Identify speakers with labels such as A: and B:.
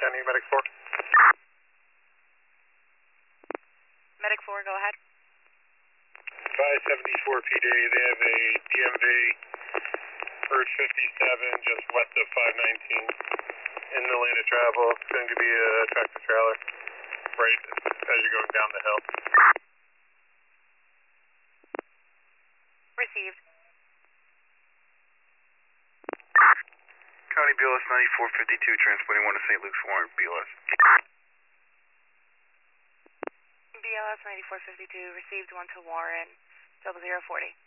A: County, Medic 4.
B: Medic 4, go ahead.
A: 574 PD, they have a DMV Route 57 just west of 519 in the lane of travel. It's going to be a tractor trailer right as you're going down the hill.
B: Received.
C: County BLS 9452, transporting 1 to St. Luke's Warrant, BLS.
B: BLS 9452, received 1 to Warren, 0040.